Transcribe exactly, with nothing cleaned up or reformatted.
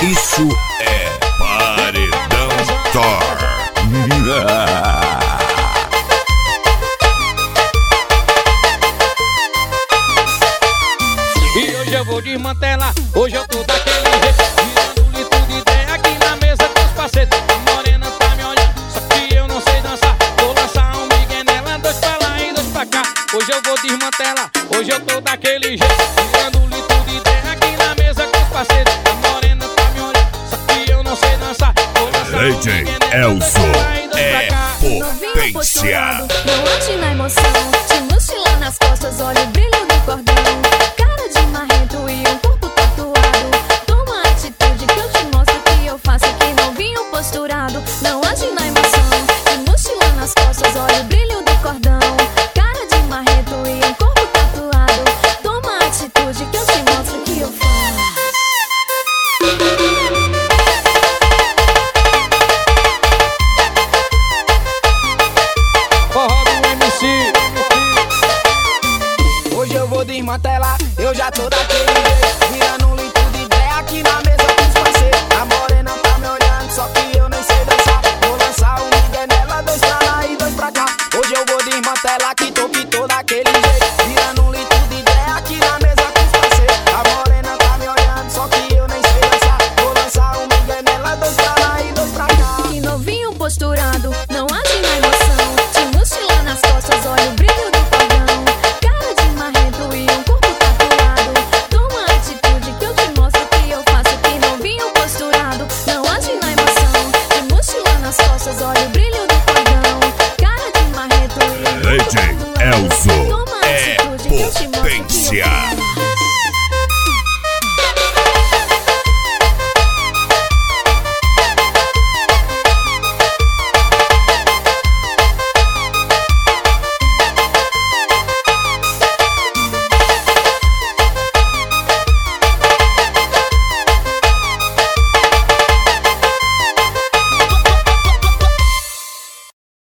Isso é Paredão Thor. E hoje eu vou desmantelar, hoje eu tô daquele jeito, virando litro de ideia aqui na mesa com os parceiros. A morena tá me olhando, só que eu não sei dançar. Vou lançar um migué nela, dois pra lá e dois pra cá. Hoje eu vou desmantelar, hoje eu tô daquele jeito, virando litro de ideia aqui na mesa com os parceiros. A morena tá me olhando, só que eu não sei dançar. Vou lançar um D J migué nela, dois pra lá e dois Elzo pra cá. é potência. Não ande na emoção, te mochila nas costas, olha o brilho do cordão. Cara de marrento e um corpo tatuado. Toma atitude que eu te mostro que eu faço que não vinho posturado. Não ande na emoção, te mochila nas costas, olha o brilho do cordão. Cara de marrento e um corpo tatuado. Toma atitude que eu te mostro que eu faço. Forró do M C. Hoje eu vou desmantelar, eu já tô daquele jeito, virando um litro de ideia aqui na mesa com os parceiros. A morena tá me olhando, só que eu nem sei dançar. Vou lançar um migué nela, dois pra lá e dois pra cá. Hoje eu vou desmantelar que